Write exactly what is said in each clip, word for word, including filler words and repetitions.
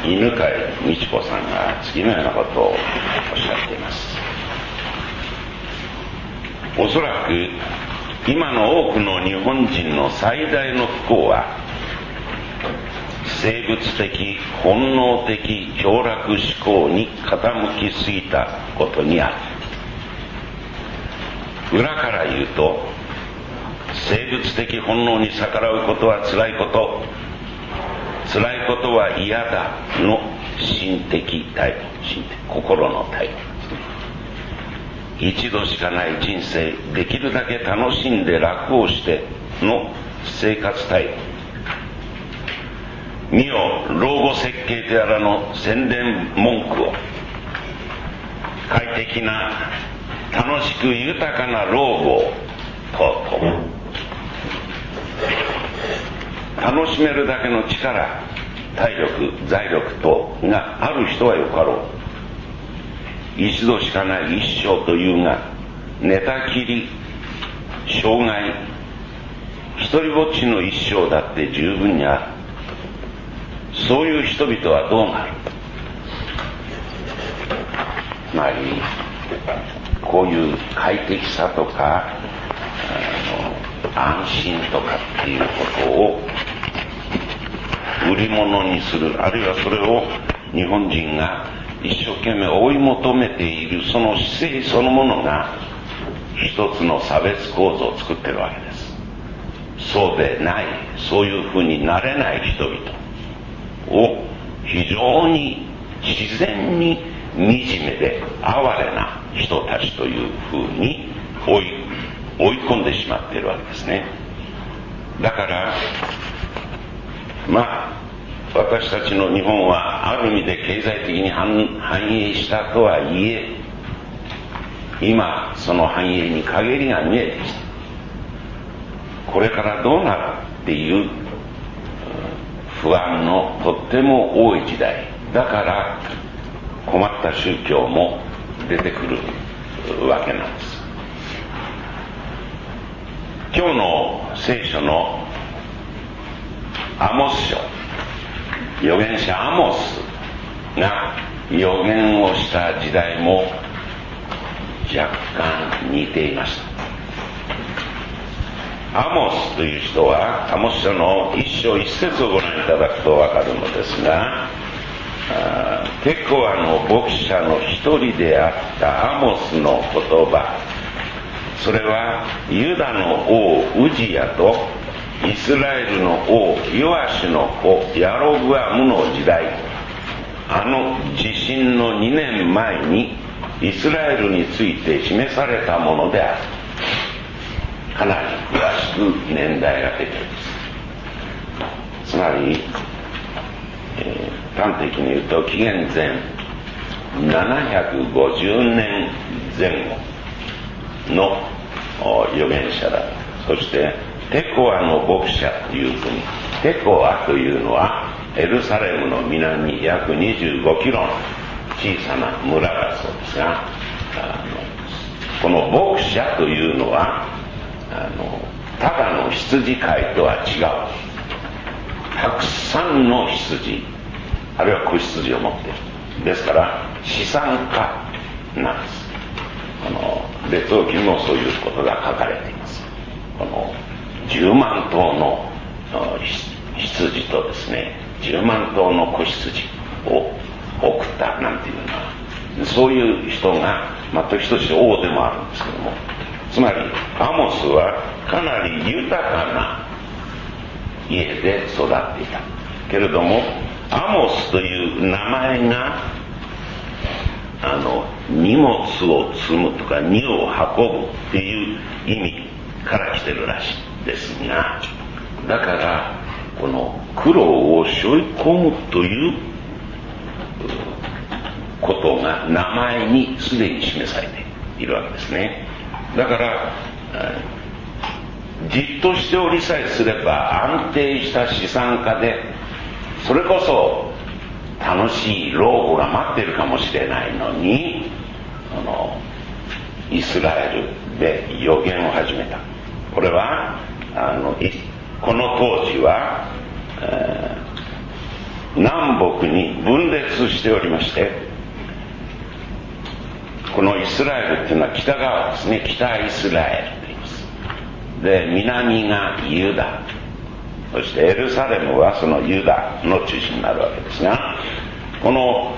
犬飼美智子さんが次のようなことをおっしゃっています。おそらく今の多くの日本人の最大の不幸は、生物的本能的享楽志向に傾きすぎたことにある。裏から言うと、生物的本能に逆らうことはつらいこと、つらいことは嫌だの心的態度、心的心の態度ですね。一度しかない人生、できるだけ楽しんで楽をしての生活態度。見よ、老後設計とやらの宣伝文句を、快適な楽しく豊かな老後ととも楽しめるだけの力、体力、財力等がある人はよかろう。一度しかない一生というが、寝たきり、障害、一人ぼっちの一生だって十分にある。そういう人々はどうなる？つまり、こういう快適さとか、あの安心とかっていうことを売り物にする、あるいはそれを日本人が一生懸命追い求めている、その姿勢そのものが一つの差別構造を作っているわけです。そうでない、そういうふうになれない人々を非常に自然に惨めで哀れな人たちというふうに追い、追い込んでしまっているわけですね。だからまあ私たちの日本はある意味で経済的に繁栄したとはいえ、今その繁栄に陰りが見えてきて、これからどうなるっていう不安のとっても多い時代だから、困った宗教も出てくるわけなんです。今日の聖書のアモス書、預言者アモスが預言をした時代も若干似ていました。アモスという人は、アモス書の一章一節をご覧いただくとわかるのですが、テコアの牧者の一人であったアモスの言葉、それはユダの王ウジヤとイスラエルの王ヨアシュの子ヤロブアムの時代、あの地震のにねんまえにイスラエルについて示されたものである。かなり詳しく年代が出ています。つまり、えー端的に言うと紀元前ななひゃくごじゅうねんぜん後の預言者だ。そしてテコアの牧者という国、テコアというのはエルサレムの南約にじゅうごキロの小さな村だそうですが、あのこの牧者というのはあのただの羊飼いとは違う。たくさんの羊、あるいは子羊を持っている。ですから資産家なんです。この列王記にもそういうことが書かれています。このじゅうまん頭の羊とですね、じゅうまん頭の子羊を送ったなんていうのは、そういう人がまた一つ王でもあるんですけども、つまりアモスはかなり豊かな家で育っていたけれども、アモスという名前があの荷物を積むとか荷を運ぶっていう意味から来てるらしいですが、だからこの苦労を背負い込むということが名前にすでに示されているわけですね。だからじっとしておりさえすれば安定した資産家で、それこそ楽しい老後が待っているかもしれないのに、あのイスラエルで預言を始めた。これはあのこの当時は、え南北に分裂しておりまして、このイスラエルっていうのは北側ですね。北イスラエルと言います。で、南がユダ、そしてエルサレムはそのユダの中心になるわけですが、この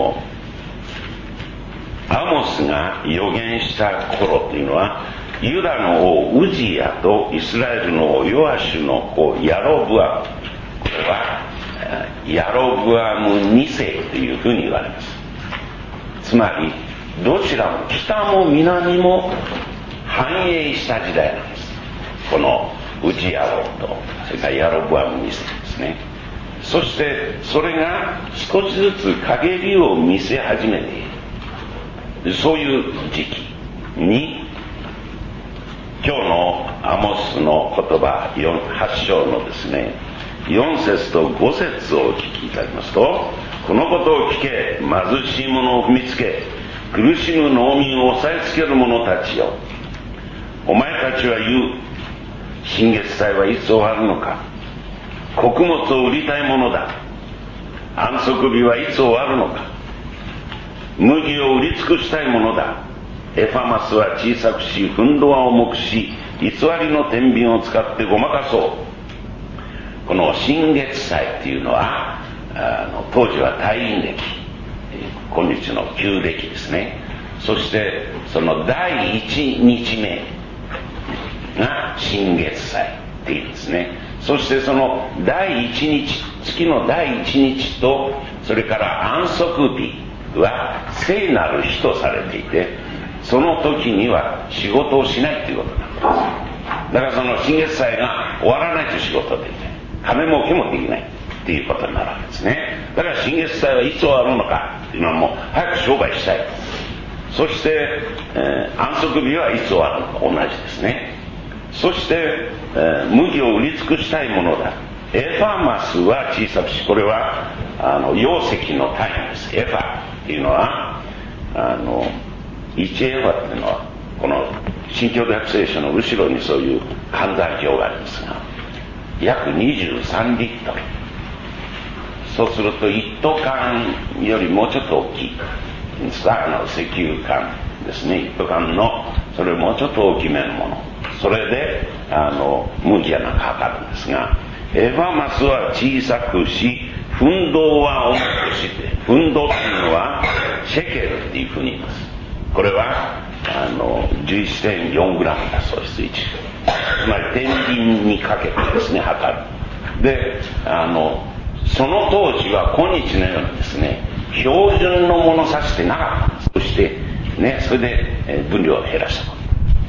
アモスが予言した頃というのは、ユダの王ウジヤとイスラエルの王ヨアシュの子ヤロブアム、これはヤロブアムに世というふうに言われます。つまりどちらも北も南も繁栄した時代なんです。このウジヤ王とそれからヤロブアムに世ですね。そしてそれが少しずつ陰りを見せ始めている、そういう時期に今日のアモスの言葉はち章のですねよん節とご節をお聞きいただきますと、このことを聞け、貧しい者を踏みつけ苦しむ農民を押さえつける者たちよ、お前たちは言う、新月祭はいつ終わるのか、穀物を売りたいものだ、安息日はいつ終わるのか、麦を売り尽くしたいものだ、エファマスは小さくし、ふんどは重くし、偽りの天秤を使ってごまかそう。この新月祭っていうのは、あの当時は太陰暦、今日の旧暦ですね。そしてその第一日目が新月祭っていうんですね。そしてその第一日、月の第一日とそれから安息日は聖なる日とされていて、その時には仕事をしないということなんです。だからその新月祭が終わらないと仕事はできない、金儲けもできないっていうことになるわけですね。だから新月祭はいつ終わるのかっていうのはもう早く商売したい。そして、えー、安息日はいつ終わるのか、同じですね。そして、えー、麦を売り尽くしたいものだ。エファマスは小さくし、これはあの容積の単位です。エファっていうのはあのいちエファっていうのはこの新共同訳聖書の後ろにそういう換算表がありますが、約にじゅうさんリットル。そうすると一斗缶よりもうちょっと大きいあの石油缶ですね。一斗缶のそれもうちょっと大きめのもの、それであの麦やなんか測るんですが、エファマスは小さくし、ふんどうは重くして、ふんどうっていうのはシェケルっていうふうに言います。これはあの じゅういってんよんグラムだそうです。いちつまり天秤にかけてですね測る。であのその当時は今日のようにですね標準の物差しってなかったんです。そしてね、それで、えー、分量を減らしたこと。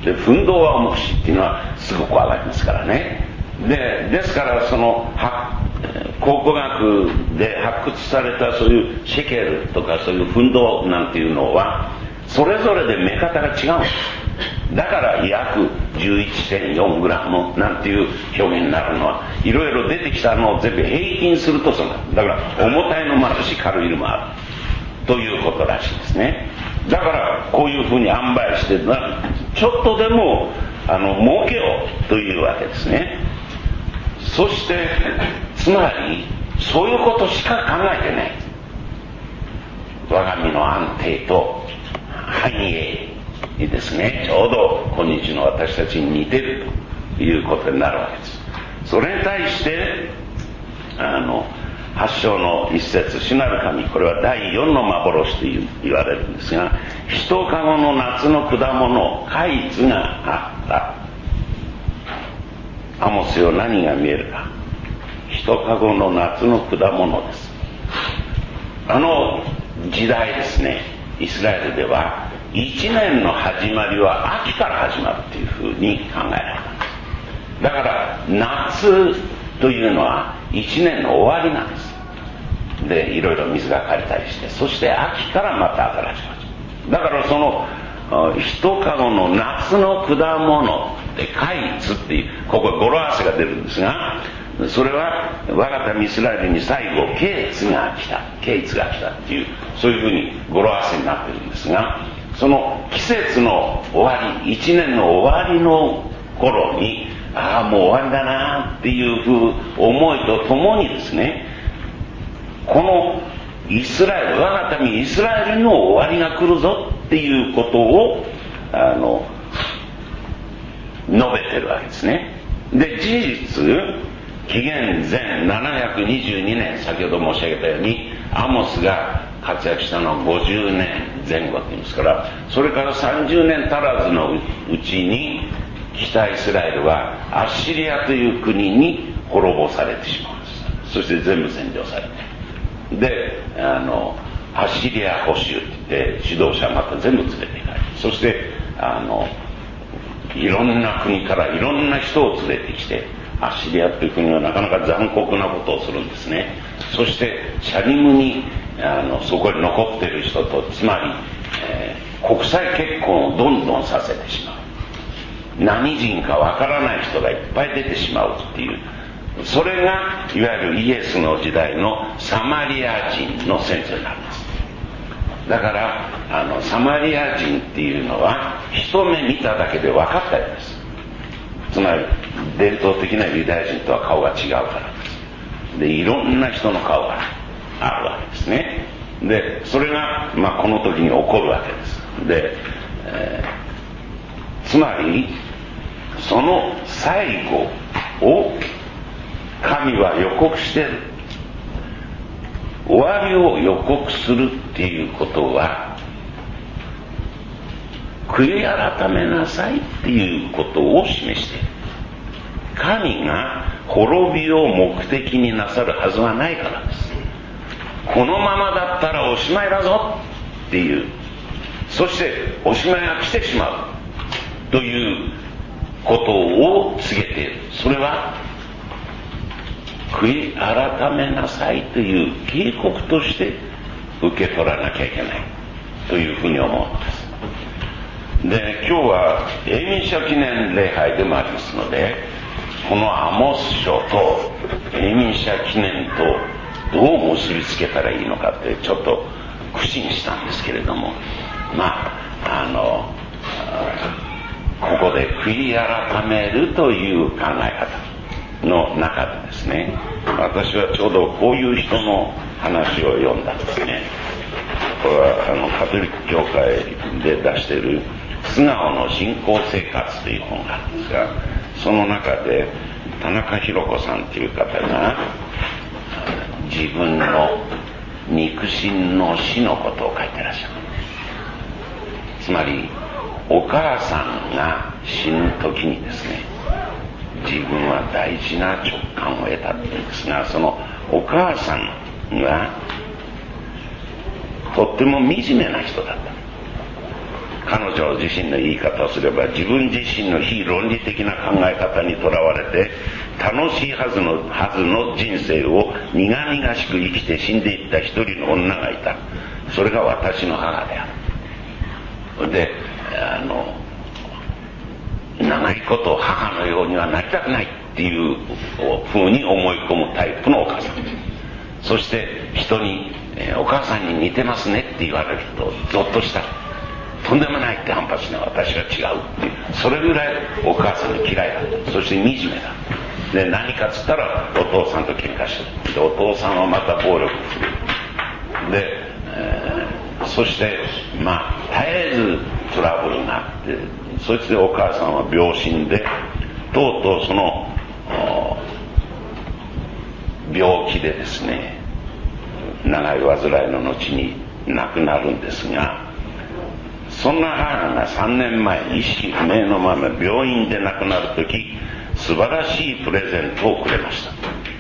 で、ふんどうは重くしっていうのはすごく上がりますからね。で、ですからその考古学で発掘されたそういうシェケルとかそういうふんどうなんていうのはそれぞれで目方が違うんです。だから約 じゅういってんよんグラムなんていう表現になるのは、いろいろ出てきたのを全部平均するとそうなる。だから重たいのもあるし軽いのもあるということらしいですね。だからこういうふうに塩梅してちょっとでもあの儲けようというわけですね。そしてつまりそういうことしか考えてない。我が身の安定と繁栄にですね、ちょうど今日の私たちに似てるということになるわけです。それに対してあのはち章の一節、主なる神、これはだいよんの幻と言われるんですが、一かごの夏の果物果実があった。アモスよ、何が見えるか。一かごの夏の果物です。あの時代ですね、イスラエルではいちねんの始まりは秋から始まるというふうに考えられたんです。だから夏というのはいちねんの終わりなんです。でいろいろ水が借りたりして、そして秋からまた新しく始まる。だからその一かごの夏の果物で果実っていう、ここ語呂合わせが出るんですが、それは我が民イスラエルに最後啓示が来た啓示が来たっていう、そういうふうに語呂合わせになってるんですが、その季節の終わり、一年の終わりの頃に、ああもう終わりだなっていうふう思いとともにですね、 このイスラエル、我が民イスラエルにも終わりが来るぞっていうことをあの述べてるわけですね。で、事実紀元前ななひゃくにじゅうにねん、先ほど申し上げたようにアモスが活躍したのはごじゅうねんぜん後っていうんですから、それからさんじゅうねん足らずのうちに北イスラエルはアッシリアという国に滅ぼされてしまうんです。そして全部占領されて、であのアッシリア捕囚って言って指導者また全部連れて行かれて、そしてあのいろんな国からいろんな人を連れてきて、アッシリアという国はなかなか残酷なことをするんですね。そしてシャリムにあのそこに残っている人と、つまり、えー、国際結婚をどんどんさせてしまう。何人かわからない人がいっぱい出てしまうっていう、それがいわゆるイエスの時代のサマリア人の先祖になります。だからあのサマリア人っていうのは一目見ただけで分かったようです。つまり伝統的なユダヤ人とは顔が違うからです。でいろんな人の顔があるわけですね。でそれが、まあ、この時に起こるわけです。で、えー、つまりその最後を神は予告してる。終わりを予告するっていうことは、悔い改めなさいっていうことを示している。神が滅びを目的になさるはずはないからです。このままだったらおしまいだぞっていう、そしておしまいが来てしまうということを告げている。それは悔い改めなさいという警告として受け取らなきゃいけないというふうに思うんです。で、今日は永民者記念礼拝でもありますので、このアモス書と永民者記念とどう結びつけたらいいのかってちょっと苦心したんですけれども、まああのここで悔い改めるという考え方の中でですね、私はちょうどこういう人の話を読んだんですね。これはあのカトリック教会で出している素顔の信仰生活という本があるんですが、その中で田中弘子さんという方が自分の肉親の死のことを書いてらっしゃる。つまりお母さんが死ぬ時にですね、自分は大事な直感を得たっていうんですが、そのお母さんがとっても惨めな人だった。彼女自身の言い方をすれば、自分自身の非論理的な考え方にとらわれて楽しいはずのはずの人生を苦々しく生きて死んでいった一人の女がいた。それが私の母である。で、あの長いこと母のようにはなりたくないっていうふうに思い込むタイプのお母さん。そして人に、えー、お母さんに似てますねって言われるとゾッとした。とんでもないって反発しながら、私は違うっていう、それぐらいお母さんが嫌いだった。そして惨めだった。で、何かっつったらお父さんと喧嘩してる。で、お父さんはまた暴力振るう。で、えー、そしてまあ絶えずトラブルがあって、そしてお母さんは病身で、とうとうその病気でですね、長い患いの後に亡くなるんですが、そんな母がさんねんまえ意識不明のまま病院で亡くなるとき、素晴らしいプレゼントをくれました。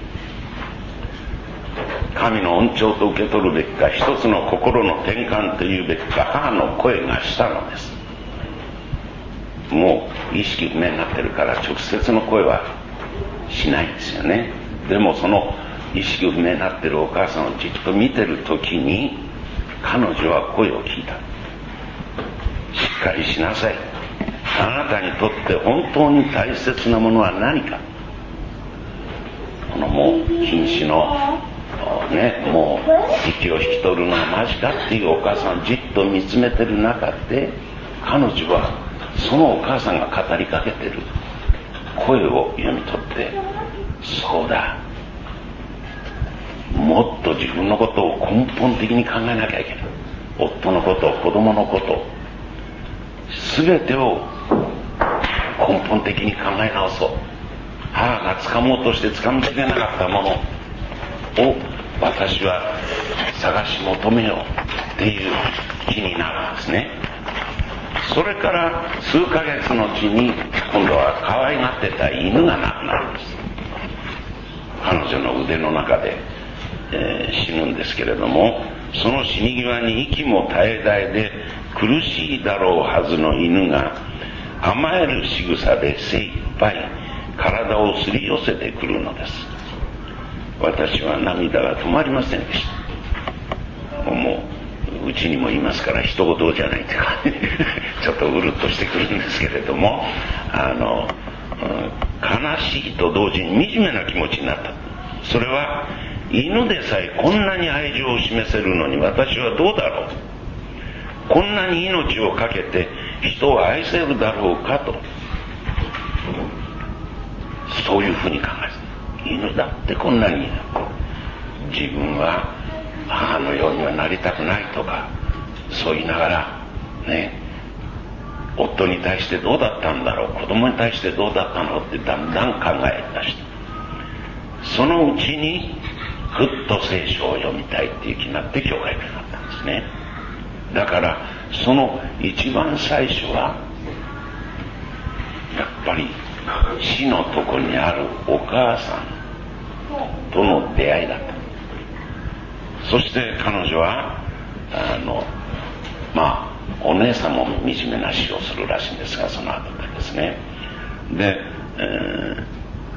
神の恩寵と受け取るべきか、一つの心の転換というべきか、母の声がしたのです。もう意識不明になってるから直接の声はしないんですよね。でもその意識不明になってるお母さんをじっと見てるときに、彼女は声を聞いた。しっかりしなさい。あなたにとって本当に大切なものは何か。このもう瀕死のね、もう息を引き取るのは間近っていうお母さんをじっと見つめてる中で、彼女はそのお母さんが語りかけてる声を読み取って、そうだ、ももっと自分のことを根本的に考えなきゃいけない。夫のこと、子供のこと、全てを根本的に考え直そう。母が掴もうとして掴みきれなかったものを私は探し求めようっていう気になるんですね。それから数ヶ月のうちに今度は可愛がってた犬が亡くなるんです。彼女の腕の中で、えー、死ぬんですけれども、その死に際に息も絶え絶えで苦しいだろうはずの犬が甘える仕草で精一杯体をすり寄せてくるのです。私は涙が止まりませんでした。もううちにもいますから一言じゃないというかちょっとうるっとしてくるんですけれども、あの、うん、悲しいと同時に惨めな気持ちになった。それは犬でさえこんなに愛情を示せるのに私はどうだろう、こんなに命を懸けて人を愛せるだろうかと、そういうふうに考える。犬だってこんなに自分は母のようにはなりたくないとかそう言いながらね、夫に対してどうだったんだろう、子供に対してどうだったのってだんだん考え出した。そのうちにふっと聖書を読みたいっていう気になって教会になったんですね。だからその一番最初はやっぱり死のとこにあるお母さんとの出会いだった。そして彼女はあのまあお姉さんも惨めな死をするらしいんですが、その後でですね。で、えー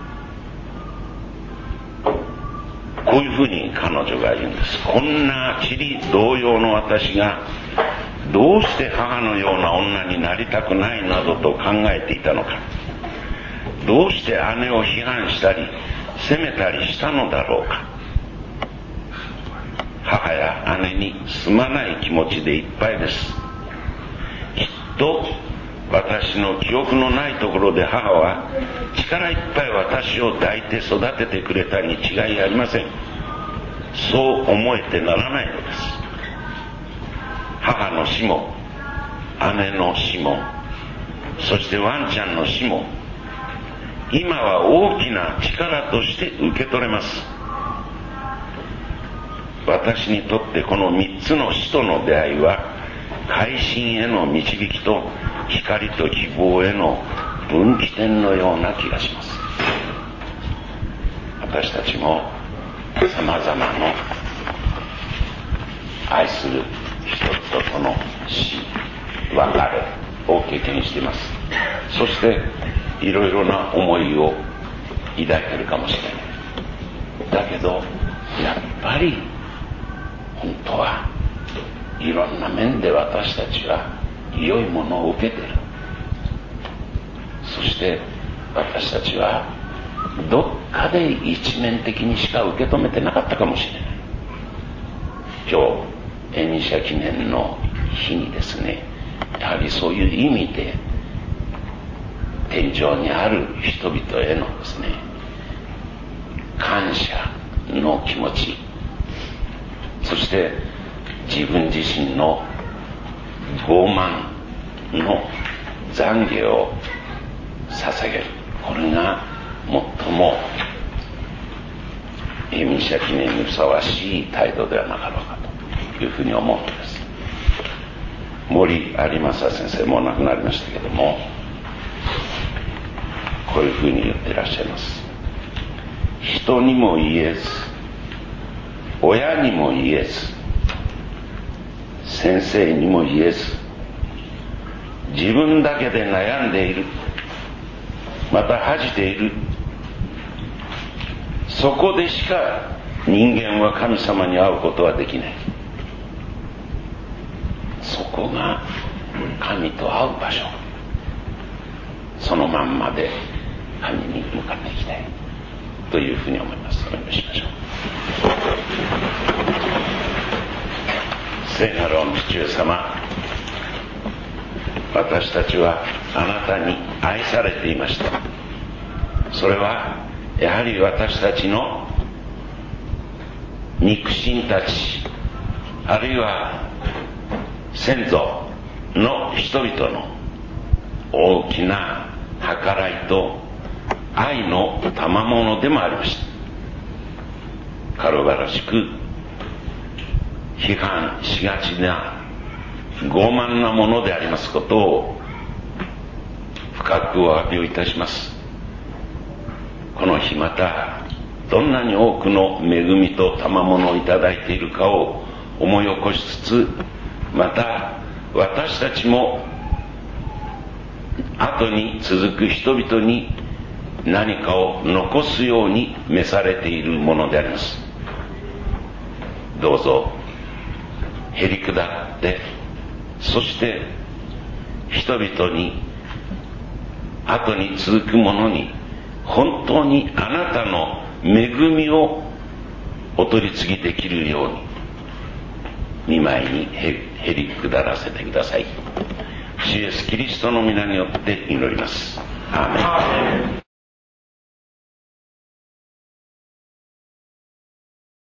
こういうふうに彼女が言うんです。こんな塵同様の私がどうして母のような女になりたくないなどと考えていたのか、どうして姉を批判したり責めたりしたのだろうか。母や姉にすまない気持ちでいっぱいです。きっと私の記憶のないところで母は力いっぱい私を抱いて育ててくれたに違いありません。そう思えてならないのです。母の死も姉の死もそしてワンちゃんの死も今は大きな力として受け取れます。私にとってこの三つの死との出会いは改心への導きと光と希望への分岐点のような気がします。私たちもさまざまな愛する人々との死、別れを経験しています。そしていろいろな思いを抱いているかもしれない。だけどやっぱり本当はいろんな面で私たちは良いものを受けている。そして私たちはどっかで一面的にしか受け止めてなかったかもしれない。今日エニシャ記念の日にですね、やはりそういう意味で天井にある人々へのですね感謝の気持ち、そして自分自身の傲慢の懺悔を捧げる、これが最もエニシャ記念にふさわしい態度ではなかろうかというふうに思うのです。森有正先生も亡くなりましたけども、こういうふうに言っていらっしゃいます。人にも言えず親にも言えず先生にも言えず自分だけで悩んでいる、また恥じている、そこでしか人間は神様に会うことはできない。そこが神と会う場所、そのまんまで神に向かっていきたいというふうに思います。お祈りしましょう。聖なる御父上様、私たちはあなたに愛されていました。それはやはり私たちの肉親たち、あるいは先祖の人々の大きな計らいと愛の賜物でもありました。軽々しく批判しがちな傲慢なものでありますことを深くお詫びをいたします。この日またどんなに多くの恵みと賜物をいただいているかを思い起こしつつ、また私たちも後に続く人々に何かを残すように召されているものであります。どうぞへり下って、そして人々に、後に続く者に本当にあなたの恵みをお取り次ぎできるように見舞いにへり下らせてください。主イエスキリストの皆によって祈ります。アーメン。